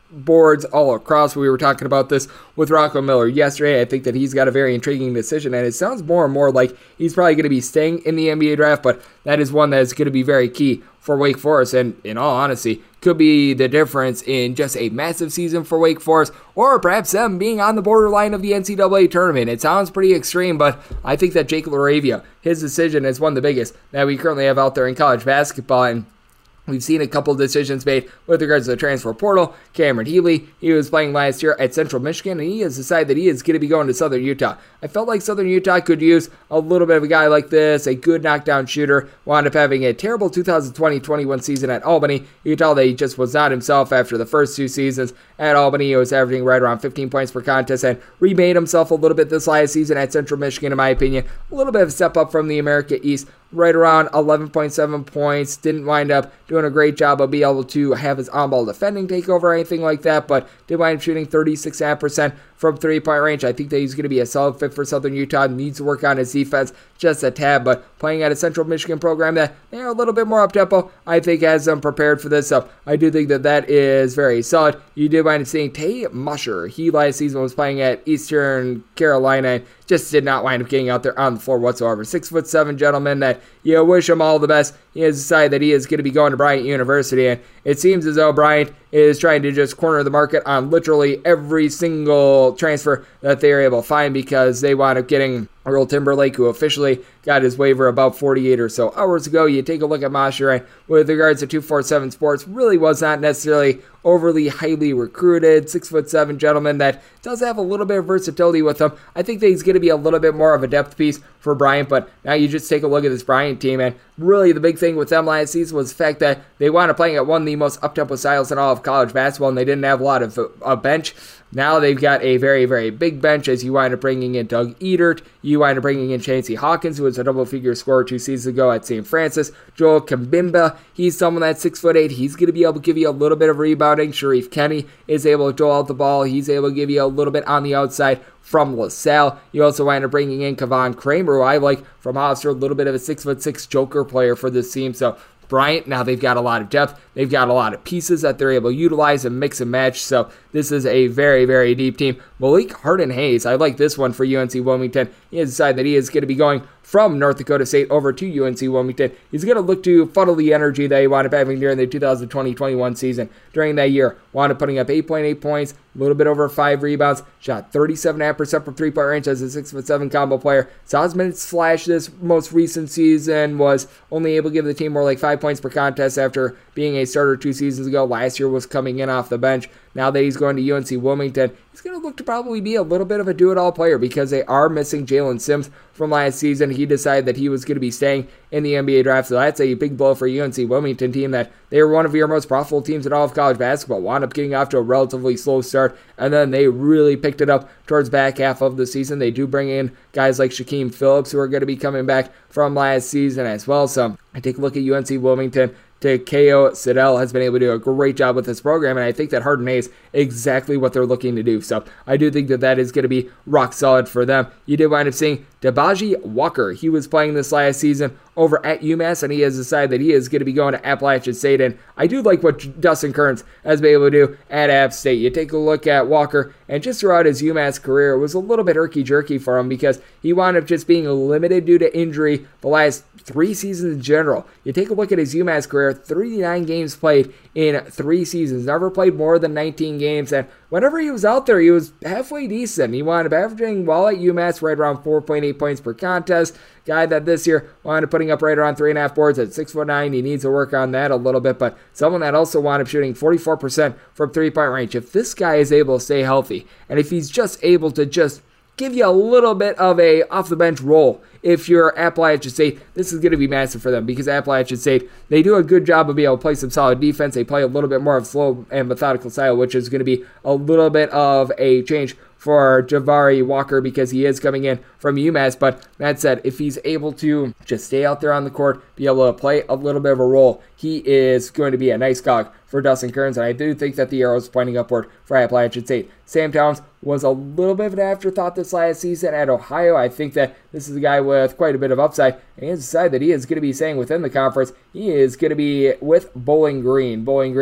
boards all across. We were talking about this with Rocco Miller yesterday. I think that he's got a very intriguing decision, and it sounds more and more like he's probably going to be staying in the N B A draft, but that is one that is going to be very key for Wake Forest, and in all honesty, could be the difference in just a massive season for Wake Forest, or perhaps them being on the borderline of the N C double A tournament. It sounds pretty extreme, but I think that Jake LaRavia, his decision is one of the biggest that we currently have out there in college basketball, and we've seen a couple decisions made with regards to the transfer portal. Cameron Healy, he was playing last year at Central Michigan, and he has decided that he is going to be going to Southern Utah. I felt like Southern Utah could use a little bit of a guy like this, a good knockdown shooter. Wound up having a terrible two thousand twenty twenty-one season at Albany. You could tell that he just was not himself after the first two seasons at Albany. He was averaging right around fifteen points per contest and remade himself a little bit this last season at Central Michigan, in my opinion. A little bit of a step up from the America East. Right around eleven point seven points. Didn't wind up doing a great job of being able to have his on-ball defending take over or anything like that, but did wind up shooting thirty-six point five percent from three-point range. I think that he's going to be a solid fit for Southern Utah. Needs to work on his defense just a tad, but playing at a Central Michigan program that they're a little bit more up-tempo, I think has them prepared for this. So I do think that that is very solid. You did wind up seeing Tay Musher. He last season was playing at Eastern Carolina and just did not wind up getting out there on the floor whatsoever. Six foot seven gentleman that you wish him all the best. He has decided that he is going to be going to Bryant University, and it seems as though Bryant is trying to just corner the market on literally every single transfer that they are able to find, because they wound up getting Earl Timberlake, who officially got his waiver about forty-eight or so hours ago. You take a look at Mosher, and with regards to two forty-seven Sports, really was not necessarily overly highly recruited. Six foot seven gentleman that does have a little bit of versatility with him. I think that he's going to be a little bit more of a depth piece for Bryant, but now you just take a look at this Bryant team, and really the big thing with them last season was the fact that they wound up playing at one of the most up-tempo styles in all of college basketball, and they didn't have a lot of a bench. Now they've got a very, very big bench, as you wind up bringing in Doug Edert, you wind up bringing in Chancey Hawkins, who was a double-figure scorer two seasons ago at Saint Francis. Joel Kimbimba, he's someone that's six foot eight. He's going to be able to give you a little bit of rebounding. Sharif Kenny is able to dole out the ball. He's able to give you a little bit on the outside from LaSalle. You also wind up bringing in Kevon Kramer, who I like from Hofstra, a little bit of a six foot six joker player for this team. So Bryant, now they've got a lot of depth. They've got a lot of pieces that they're able to utilize and mix and match. So this is a very, very deep team. Malik Harden-Hayes, I like this one for U N C Wilmington. He has decided that he is going to be going from North Dakota State over to U N C Wilmington. He's going to look to funnel the energy that he wound up having during the two thousand twenty twenty-one season. During that year, wound up putting up eight point eight points, a little bit over five rebounds, shot thirty-seven point five percent from three-point range as a six foot seven combo player. Saw his minutes flash this most recent season, was only able to give the team more like five points per contest after being a starter two seasons ago. Last year was coming in off the bench. Now that he's going to U N C Wilmington, he's going to look to probably be a little bit of a do-it-all player, because they are missing Jalen Sims from last season. He decided that he was going to be staying in the N B A draft, so that's a big blow for U N C Wilmington team that they were one of your most profitable teams in all of college basketball. Wound up getting off to a relatively slow start, and then they really picked it up towards back half of the season. They do bring in guys like Shaquem Phillips, who are going to be coming back from last season as well. So I take a look at U N C Wilmington. Takeo Siddell has been able to do a great job with this program, and I think that Harden-Hayes exactly what they're looking to do. So I do think that that is going to be rock solid for them. You did wind up seeing Debaji Walker. He was playing this last season over at UMass, and he has decided that he is going to be going to Appalachian State, and I do like what Dustin Kearns has been able to do at App State. You take a look at Walker, and just throughout his UMass career, it was a little bit herky-jerky for him, because he wound up just being limited due to injury the last three seasons in general. You take a look at his UMass career, thirty-nine games played in three seasons, never played more than nineteen games, and whenever he was out there, he was halfway decent. He wound up averaging, while at UMass, right around four point eight points per contest. Guy that this year wound up putting up right around three and a half boards at six foot nine. He needs to work on that a little bit, but someone that also wound up shooting forty-four percent from three-point range. If this guy is able to stay healthy, and if he's just able to just give you a little bit of a off-the-bench role, if you're Appalachian State, this is going to be massive for them, because Appalachian State, they do a good job of being able to play some solid defense. They play a little bit more of slow and methodical style, which is going to be a little bit of a change for Javari Walker, because he is coming in from UMass. But that said, if he's able to just stay out there on the court, be able to play a little bit of a role, he is going to be a nice cog for Dustin Kearns, and I do think that the arrow is pointing upward for Appalachian State. Sam Towns was a little bit of an afterthought this last season at Ohio. I think that this is a guy with quite a bit of upside, and he has decided that he is going to be staying within the conference. He is going to be with Bowling Green. Bowling Green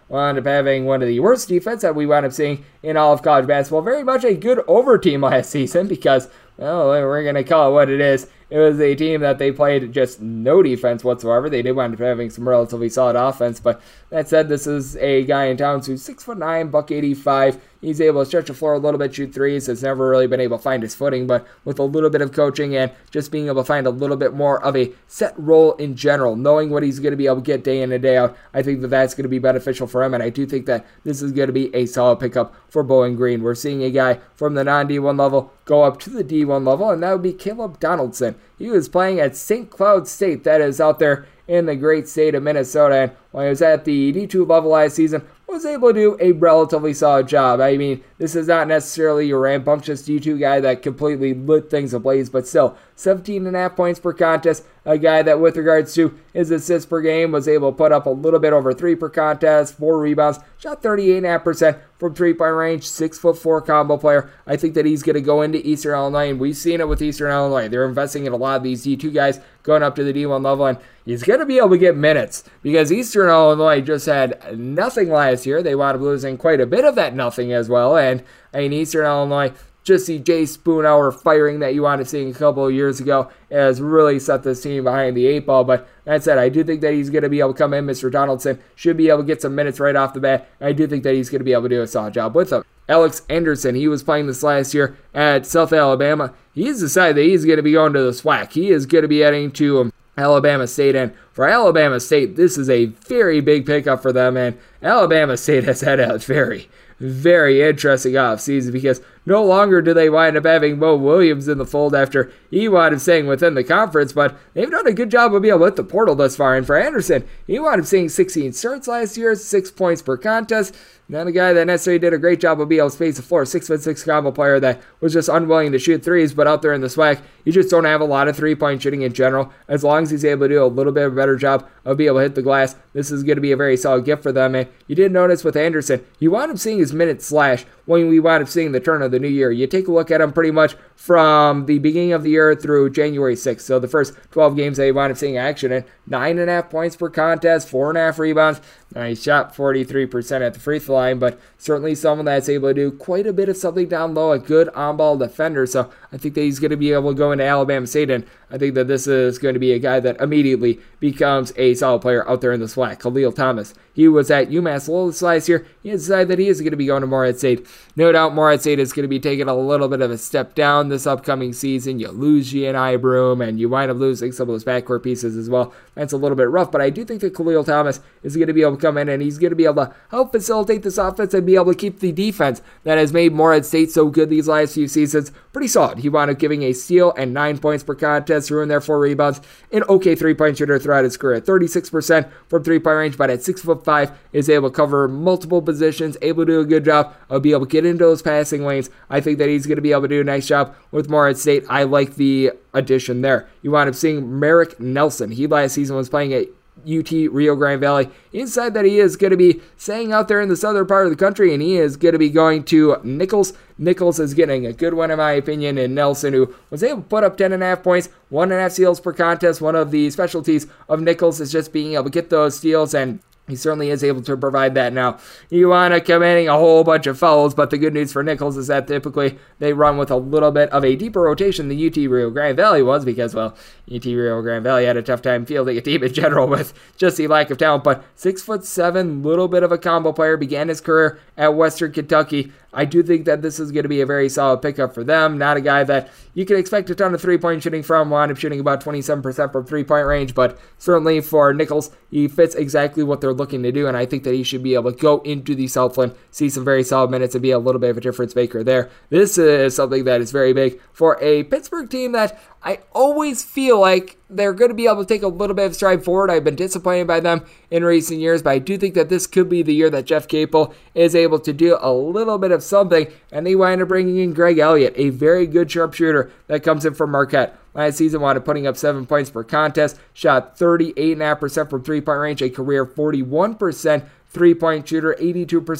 wound up having one of the worst defense that we wound up seeing in all of college basketball. Very much a good over team last season because, well, we're going to call it what it is. It was a team that they played just no defense whatsoever. They did wind up having some relatively solid offense, but that said, this is a guy in town who's six foot nine, buck eighty-five. He's able to stretch the floor a little bit, shoot threes. Has never really been able to find his footing, but with a little bit of coaching and just being able to find a little bit more of a set role in general, knowing what he's going to be able to get day in and day out, I think that that's going to be beneficial for him, and I do think that this is going to be a solid pickup for Bowling Green. We're seeing a guy from the non-D one level go up to the D one level, and that would be Caleb Donaldson. He was playing at Saint Cloud State, that is out there in the great state of Minnesota, and when he was at the D two level last season, was able to do a relatively solid job. I mean, this is not necessarily your rambunctious D two guy that completely lit things ablaze, but still, seventeen point five points per contest, a guy that with regards to his assists per game was able to put up a little bit over three per contest, four rebounds, shot thirty-eight point five percent from three-point range, six foot four combo player. I think that he's going to go into Eastern Illinois, and we've seen it with Eastern Illinois. They're investing in a lot of these D two guys going up to the D one level, and he's going to be able to get minutes because Eastern Illinois just had nothing last year. They wound up losing quite a bit of that nothing as well, and I mean, Eastern Illinois, just the Jay Spoonhour firing that you wanted to see a couple of years ago has really set this team behind the eight ball. But that said, I do think that he's going to be able to come in. Mister Donaldson should be able to get some minutes right off the bat. I do think that he's going to be able to do a solid job with them. Alex Anderson, he was playing this last year at South Alabama. He's decided that he's going to be going to the SWAC. He is going to be heading to um, Alabama State, and for Alabama State, this is a very big pickup for them, and Alabama State has had a very, very interesting offseason because no longer do they wind up having Mo Williams in the fold after he wound up staying within the conference, but they've done a good job of being able to hit the portal thus far, and for Anderson, he wound up seeing sixteen starts last year, six points per contest. Not a guy that necessarily did a great job of being able to space the floor. Six foot six combo player that was just unwilling to shoot threes, but out there in the SWAC, you just don't have a lot of three-point shooting in general. As long as he's able to do a little bit of a better job of being able to hit the glass, this is going to be a very solid gift for them. And you did notice with Anderson, you wound up seeing his minutes slash when we wound up seeing the turn of the new year. You take a look at him pretty much from the beginning of the year through January sixth. So the first twelve games they wound up seeing action in. Nine and a half points per contest, four and a half rebounds. Now he shot forty-three percent at the free throw line, but certainly someone that's able to do quite a bit of something down low, a good on-ball defender. So I think that he's going to be able to go into Alabama State, and I think that this is going to be a guy that immediately becomes a solid player out there in the SWAC. Khalil Thomas, he was at UMass Lowell this last year. He decided that he is going to be going to Morehead State. No doubt Morehead State is going to be taking a little bit of a step down this upcoming season. You lose Gianni Broom, and you wind up losing some of those backcourt pieces as well. That's a little bit rough, but I do think that Khalil Thomas is going to be able to come in, and he's going to be able to help facilitate this offense and be able to keep the defense that has made Morehead State so good these last few seasons pretty solid. He wound up giving a steal and nine points per contest, threw in there four rebounds, an okay three-point shooter throughout his career. thirty-six percent from three-point range, but at six foot five is able to cover multiple positions, able to do a good job of being able to get into those passing lanes. I think that he's going to be able to do a nice job with Morehead State. I like the addition there. You wound up seeing Merrick Nelson. He last season was playing at U T Rio Grande Valley. He decided that he is going to be staying out there in the southern part of the country, and he is going to be going to Nichols. Nichols is getting a good one, in my opinion, and Nelson, who was able to put up ten and a half points, one and a half steals per contest. One of the specialties of Nichols is just being able to get those steals, and he certainly is able to provide that. Now, you want to committing a whole bunch of fouls, but the good news for Nichols is that typically they run with a little bit of a deeper rotation than U T Rio Grande Valley was because, well, U T Rio Grande Valley had a tough time fielding a team in general with just the lack of talent, but six foot seven, little bit of a combo player, began his career at Western Kentucky. I do think that this is going to be a very solid pickup for them. Not a guy that you can expect a ton of three-point shooting from. Wound up shooting about twenty-seven percent from three-point range, but certainly for Nichols, he fits exactly what they're looking to do, and I think that he should be able to go into the Southland, see some very solid minutes, and be a little bit of a difference maker there. This is something that is very big for a Pittsburgh team that I always feel like they're going to be able to take a little bit of stride forward. I've been disappointed by them in recent years, but I do think that this could be the year that Jeff Capel is able to do a little bit of something, and they wind up bringing in Greg Elliott, a very good sharpshooter that comes in from Marquette. Last season, wound up putting up seven points per contest, shot thirty-eight point five percent from three-point range, a career forty-one percent three-point shooter, eighty-two percent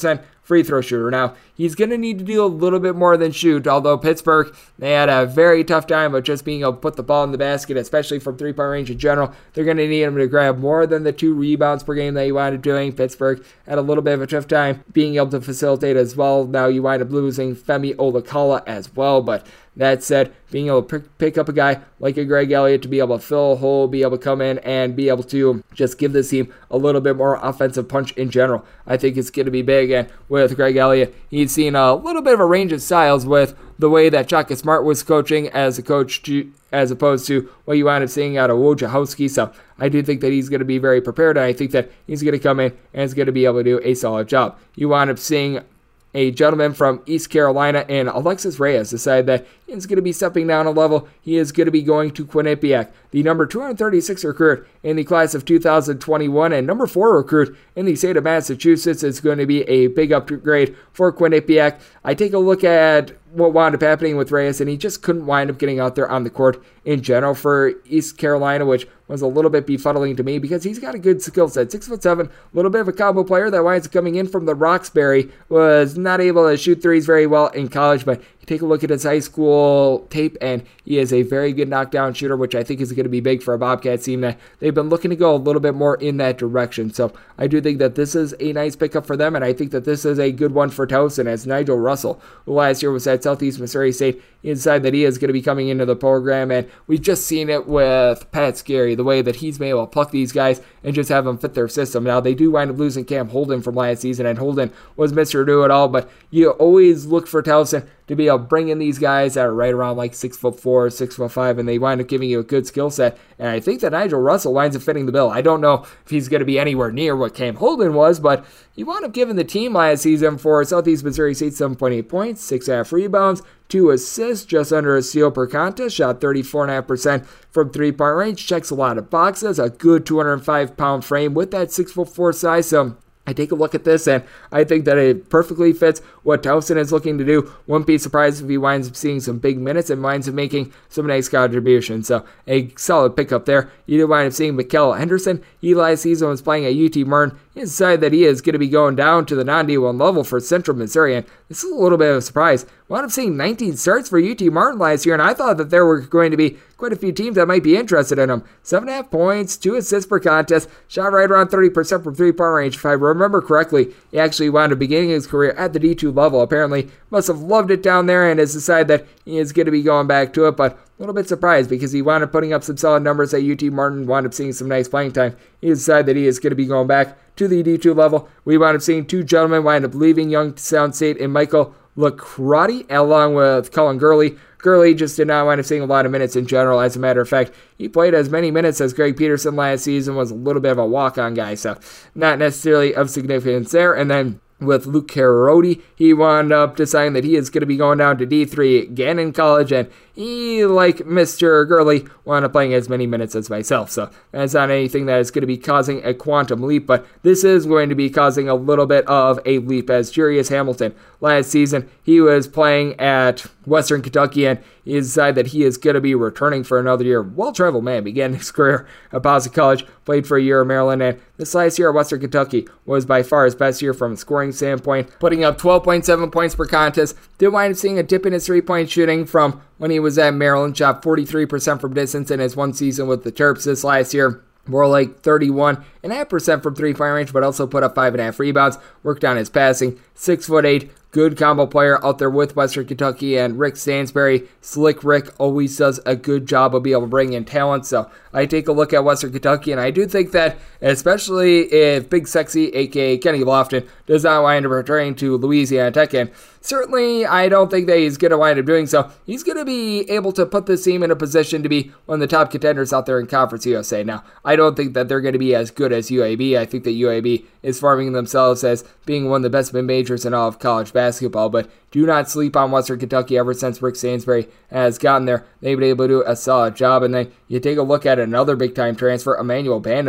free throw shooter. Now, he's going to need to do a little bit more than shoot, although Pittsburgh, they had a very tough time of just being able to put the ball in the basket, especially from three-point range in general. They're going to need him to grab more than the two rebounds per game that he wound up doing. Pittsburgh had a little bit of a tough time being able to facilitate as well. Now you wind up losing Femi Olakala as well, but that said, being able to pick up a guy like a Greg Elliott to be able to fill a hole, be able to come in and be able to just give this team a little bit more offensive punch in general, I think it's going to be big. And with Greg Elliott, he's seen a little bit of a range of styles with the way that Shaka Smart was coaching as a coach to, as opposed to what you wind up seeing out of Wojciechowski. So I do think that he's going to be very prepared, and I think that he's going to come in and is going to be able to do a solid job. You wind up seeing a gentleman from East Carolina and Alexis Reyes decided that he's going to be stepping down a level. He is going to be going to Quinnipiac, the number two hundred thirty-six recruit in the class of two thousand twenty-one and number four recruit in the state of Massachusetts. It's going to be a big upgrade for Quinnipiac. I take a look at what wound up happening with Reyes, and he just couldn't wind up getting out there on the court in general for East Carolina, which was a little bit befuddling to me because he's got a good skill set. Six foot seven, a little bit of a combo player that winds up coming in from the Roxbury, was not able to shoot threes very well in college, but take a look at his high school tape, and he is a very good knockdown shooter, which I think is going to be big for a Bobcats team that they've been looking to go a little bit more in that direction. So I do think that this is a nice pickup for them, and I think that this is a good one for Towson, as Nigel Russell, who last year was at Southeast Missouri State, he decided that he is going to be coming into the program, and we've just seen it with Pat Scarry, the way that he's been able to pluck these guys and just have them fit their system. Now, they do wind up losing Cam Holden from last season, and Holden was Mister Do-It-All, but you always look for Towson to be able to bring in these guys that are right around like six foot four, six foot five, and they wind up giving you a good skill set. And I think that Nigel Russell winds up fitting the bill. I don't know if he's going to be anywhere near what Cam Holden was, but he wound up giving the team last season for Southeast Missouri State seven point eight points, six point five rebounds, two assists, just under a steal per contest, shot thirty-four point five percent from three-point range, checks a lot of boxes, a good two hundred five pound frame with that six foot four size. So I take a look at this, and I think that it perfectly fits what Towson is looking to do. Wouldn't be surprised if he winds up seeing some big minutes and winds up making some nice contributions. So a solid pickup there. You do wind up seeing Mikel Henderson. He last season was playing at U T Martin. He decided that he is going to be going down to the non D one level for Central Missouri, and this is a little bit of a surprise. Wound up seeing nineteen starts for U T Martin last year, and I thought that there were going to be quite a few teams that might be interested in him. Seven and a half points, two assists per contest, shot right around thirty percent from three-point range. If I remember correctly, he actually wound up beginning his career at the D two level. Apparently, must have loved it down there and has decided that he is going to be going back to it, but a little bit surprised because he wound up putting up some solid numbers at U T Martin, wound up seeing some nice playing time. He decided that he is going to be going back to the D two level. We wound up seeing two gentlemen wind up leaving Youngstown State and Michael Lacrotti along with Cullen Gurley. Gurley just did not wind up seeing a lot of minutes in general. As a matter of fact, he played as many minutes as Greg Peterson last season, was a little bit of a walk-on guy, so not necessarily of significance there. And then with Luke Carodi, he wound up deciding that he is going to be going down to D three again in college, and he, like Mister Gurley, wound up playing as many minutes as myself, so that's not anything that is going to be causing a quantum leap, but this is going to be causing a little bit of a leap, as Jurius Hamilton, last season, he was playing at Western Kentucky, and he decided that he is going to be returning for another year. Well-traveled man, began his career at Boston College, played for a year in Maryland, and this last year at Western Kentucky was by far his best year from a scoring standpoint, putting up twelve point seven points per contest. Did wind up seeing a dip in his three-point shooting from when he was at Maryland, shot forty-three percent from distance in his one season with the Terps this last year. More like thirty-one point five percent from three-point range, but also put up five point five rebounds, worked on his passing, six foot eight, good combo player out there with Western Kentucky, and Rick Stansbury, Slick Rick, always does a good job of being able to bring in talent, so I take a look at Western Kentucky, and I do think that, especially if Big Sexy, aka Kenny Lofton, does not wind up returning to Louisiana Tech, and certainly I don't think that he's going to wind up doing so. He's going to be able to put this team in a position to be one of the top contenders out there in Conference U S A. Now, I don't think that they're going to be as good as U A B. I think that U A B is farming themselves as being one of the best mid-majors in all of college basketball, but do not sleep on Western Kentucky. Ever since Rick Stansbury has gotten there, they've been able to do a solid job. And then you take a look at another big-time transfer, Emmanuel Bandamel.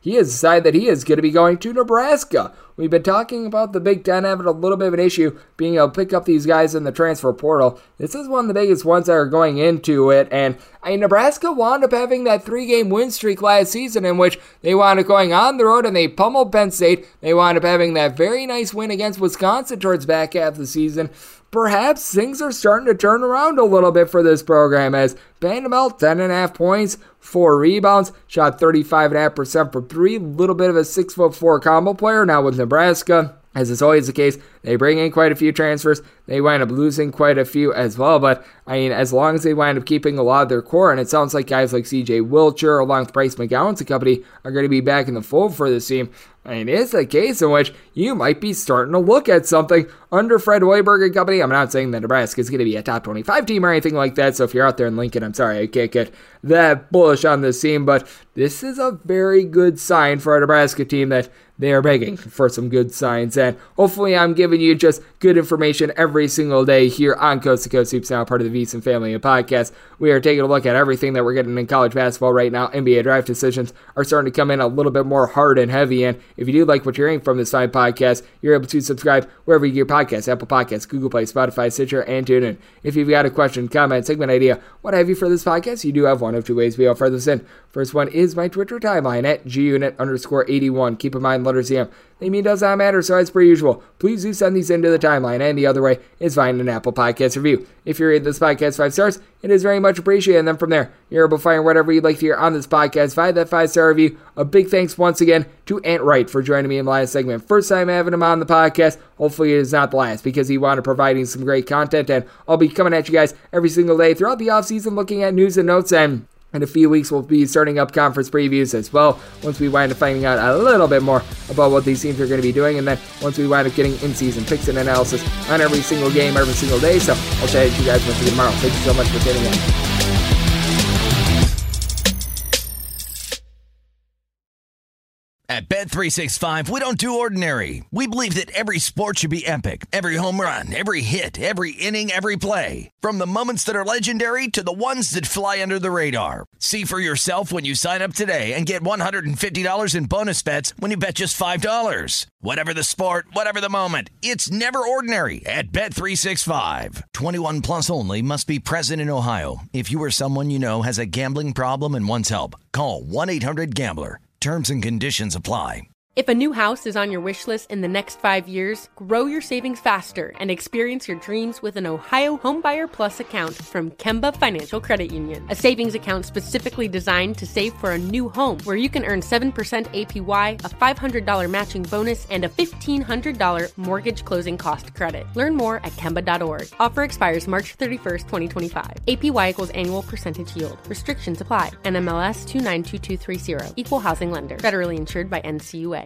he has decided that he is going to be going to Nebraska. We've been talking about the Big Ten having a little bit of an issue being able to pick up these guys in the transfer portal. This is one of the biggest ones that are going into it, and I mean, Nebraska wound up having that three-game win streak last season in which they wound up going on the road and they pummeled Penn State. They wound up having that very nice win against Wisconsin towards the back half of the season. Perhaps things are starting to turn around a little bit for this program as Vanderbilt, ten point five points, four rebounds, shot thirty-five point five percent from three, little bit of a six foot four combo player. Now with Nebraska, as is always the case, they bring in quite a few transfers. They wind up losing quite a few as well, but I mean, as long as they wind up keeping a lot of their core, and it sounds like guys like C J Wilcher, along with Bryce McGowan's company, are going to be back in the fold for this team. I mean, it's a case in which you might be starting to look at something under Fred Hoiberg and company. I'm not saying that Nebraska is going to be a top twenty-five team or anything like that, so if you're out there in Lincoln, I'm sorry, I can't get that bullish on this team, but this is a very good sign for a Nebraska team that they are begging for some good signs, and hopefully I'm giving you just good information every single day here on Coast to Coast Hoops, now part of the VSiN Family Podcast. We are taking a look at everything that we're getting in college basketball right now. N B A draft decisions are starting to come in a little bit more hard and heavy, and if you do like what you're hearing from this fine podcast, you're able to subscribe wherever you get your podcasts, Apple Podcasts, Google Play, Spotify, Stitcher, and TuneIn. If you've got a question, comment, segment idea, what have you for this podcast, you do have one of two ways to be able to further this in. First one is my Twitter timeline at gunit underscore eighty-one. Keep in mind, letters E M. They mean does not matter, so as per usual, please do send these into the timeline, and the other way is find an Apple Podcast review. If you rate this podcast five stars, it is very much appreciated, and then from there, you're able to find whatever you'd like to hear on this podcast via that five-star review. A big thanks once again to Ant Wright for joining me in the last segment. First time having him on the podcast. Hopefully it is not the last, because he wanted providing some great content, and I'll be coming at you guys every single day throughout the offseason looking at news and notes, and in a few weeks, we'll be starting up conference previews as well once we wind up finding out a little bit more about what these teams are going to be doing. And then once we wind up getting in-season picks and analysis on every single game, every single day. So I'll chat with you guys once again tomorrow. Thank you so much for tuning in. At Bet three sixty-five, we don't do ordinary. We believe that every sport should be epic. Every home run, every hit, every inning, every play. From the moments that are legendary to the ones that fly under the radar. See for yourself when you sign up today and get one hundred fifty dollars in bonus bets when you bet just five dollars. Whatever the sport, whatever the moment, it's never ordinary at Bet three sixty-five. twenty-one plus only. Must be present in Ohio. If you or someone you know has a gambling problem and wants help, call one eight hundred gambler. Terms and conditions apply. If a new house is on your wish list in the next five years, grow your savings faster and experience your dreams with an Ohio Homebuyer Plus account from Kemba Financial Credit Union. A savings account specifically designed to save for a new home, where you can earn seven percent A P Y, a five hundred dollars matching bonus, and a fifteen hundred dollars mortgage closing cost credit. Learn more at Kemba dot org. Offer expires March thirty-first, twenty twenty-five. A P Y equals annual percentage yield. Restrictions apply. N M L S two nine two two three zero. Equal housing lender. Federally insured by N C U A.